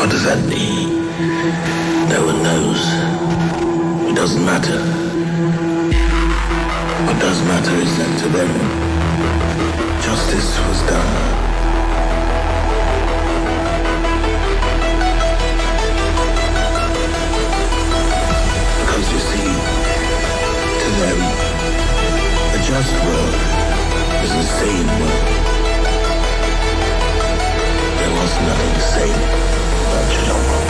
What does that mean? No one knows. It doesn't matter. What does matter is that to them, justice was done. You see, to them, a just world is a sane world. There was nothing sane about Chernobyl.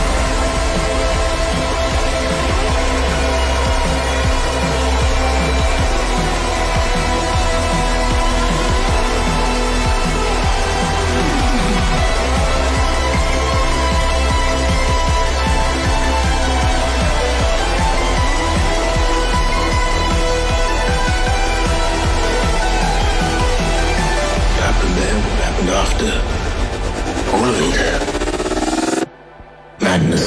After all of it, madness.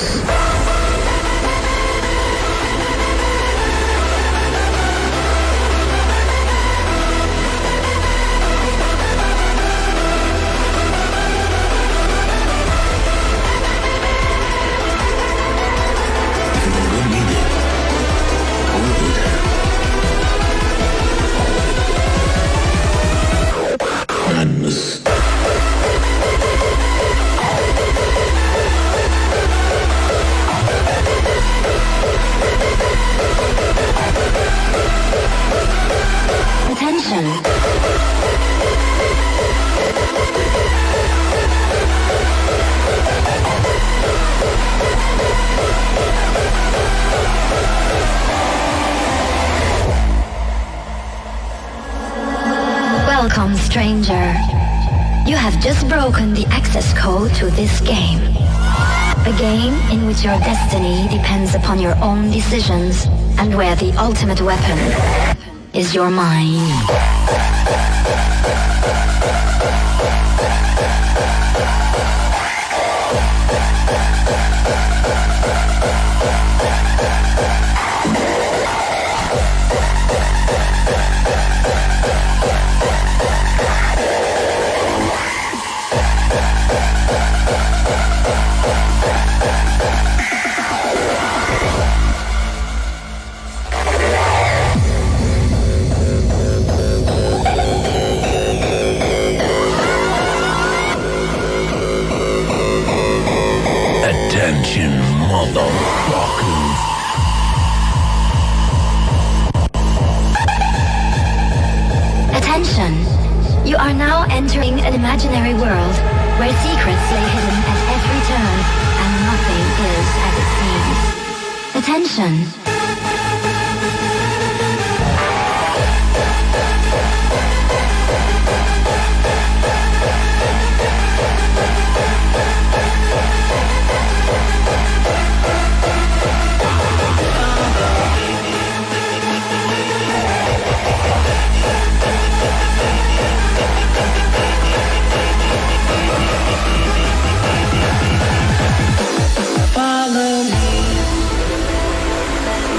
Welcome, stranger. You have just broken the access code to this game. A game in which your destiny depends upon your own decisions and where the ultimate weapon is your mind. Attention, motherfuckers. Attention! You are now entering an imaginary world where secrets lay hidden at every turn and nothing is as it seems. Attention! Follow me.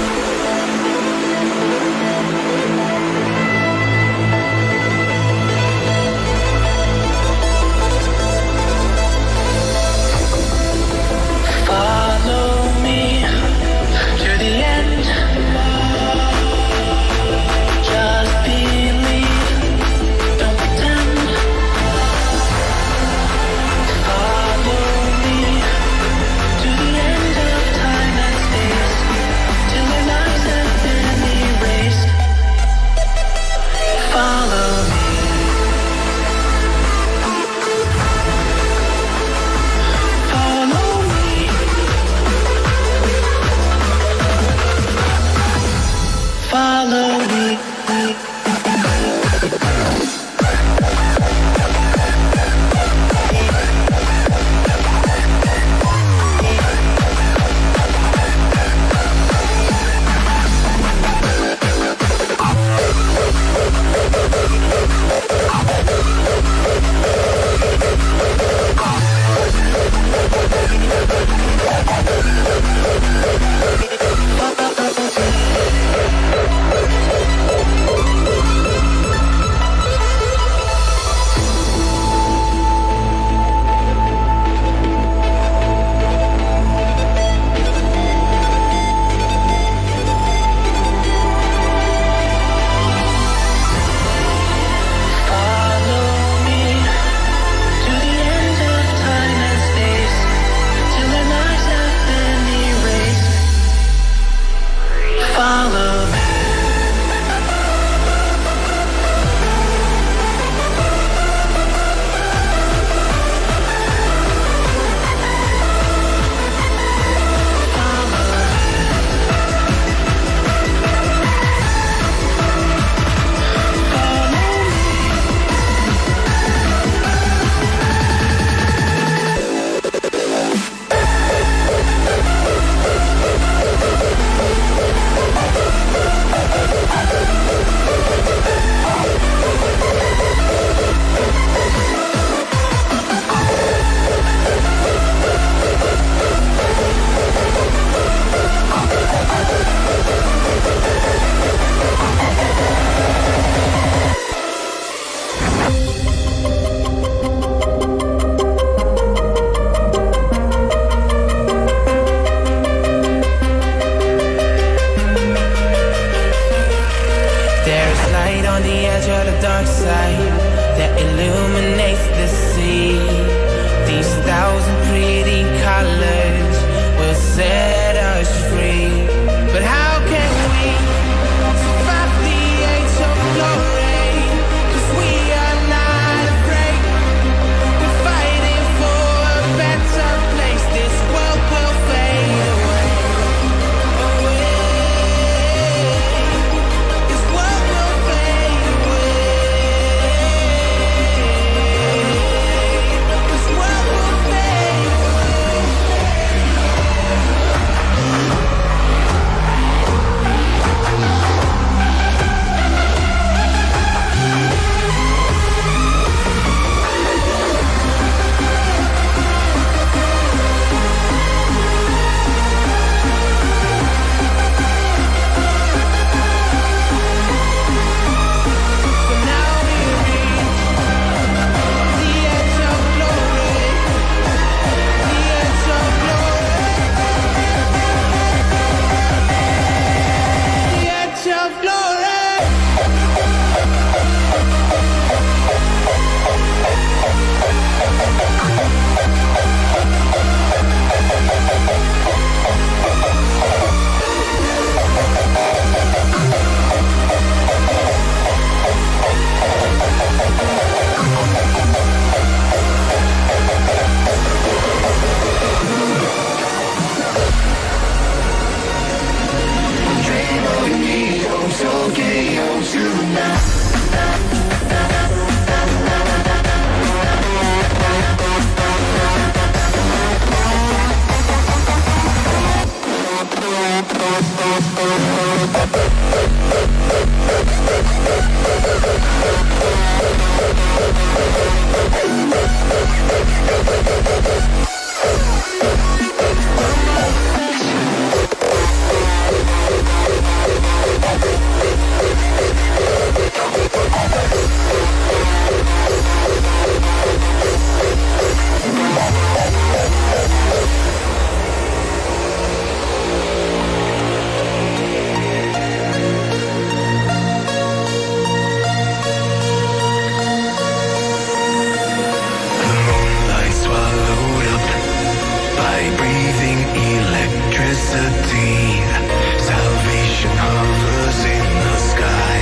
electricity. Salvation hovers in the sky.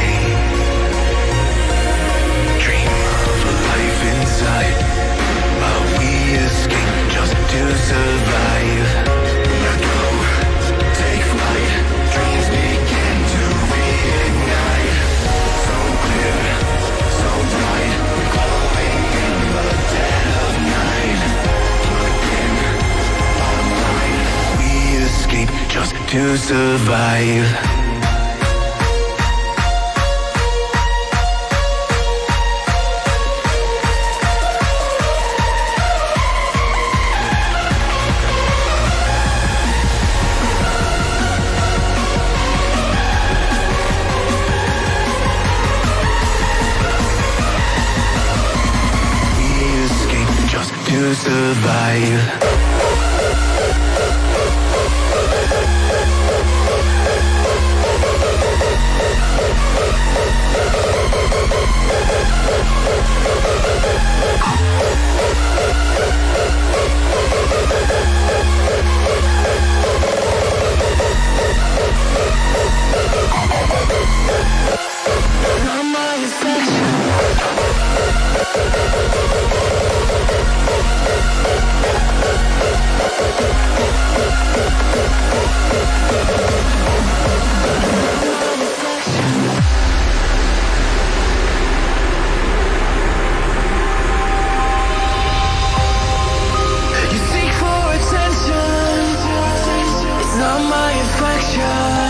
Dream of a life inside, but we escape just to survive. Let go, take flight. Dreams begin to reignite. So clear, so bright, glowing in the dead of night. Plug in, online. We escape just to survive. To survive. Not my reflection. You seek for attention. It's not my reflection.